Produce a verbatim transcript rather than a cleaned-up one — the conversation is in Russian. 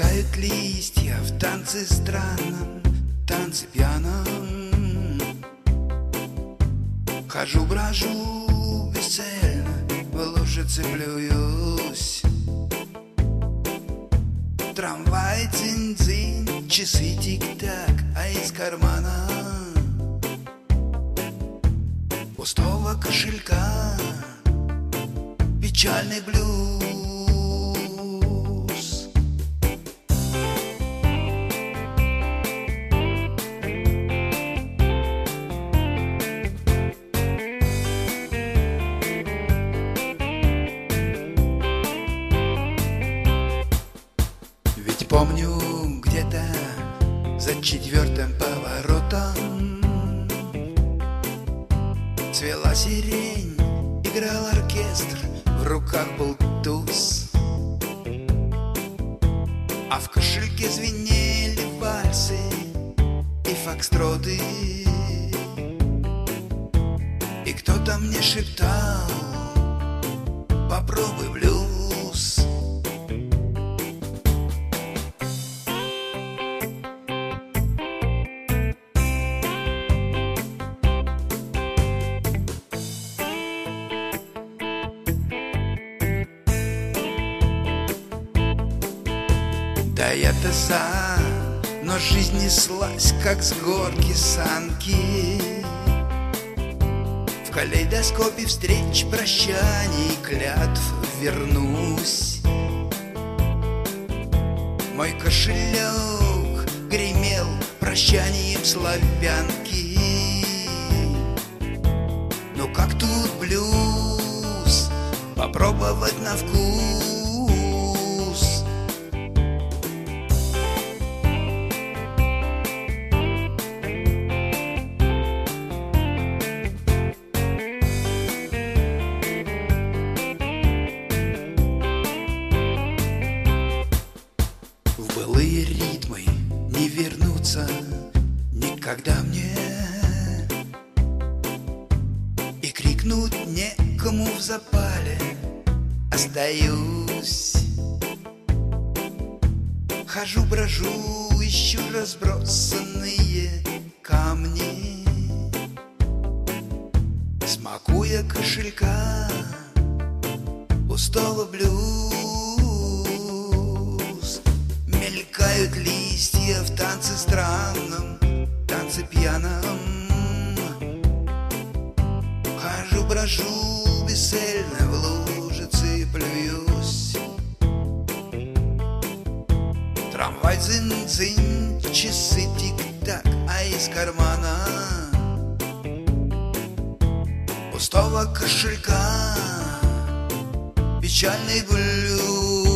Мелькают листья в танце странном, танце пьяном. Хожу, брожу бесцельно, в лужице плююсь. Трамвай дзынь-дзынь, часы тик-так, а из кармана пустого кошелька печальный блюз. Ведь помню, где-то за четвертым поворотом цвела сирень, играл оркестр, в руках был туз, а в кошельке звенели вальсы и фокстроты. И кто-то мне шептал: попробуй блюз. Да я-то сам, но жизнь неслась, как с горки санки. В калейдоскопе встреч, прощаний, клятв вернусь. Мой кошелек гремел прощанием славянки. Ну как тут блюз попробовать на вкус? В былые ритмы не вернуться никогда мне, и крикнуть некому в запале остаюсь. Хожу, брожу, ищу разбросанные камни, смакуя кошелька пустого блюз. Мелькают листья в танце странном, танце пьяном. Хожу, брожу бесцельно, в лужице плююсь. Трамвай дзынь-дзынь, часы тик-так, а из кармана пустого кошелька печальный блюз.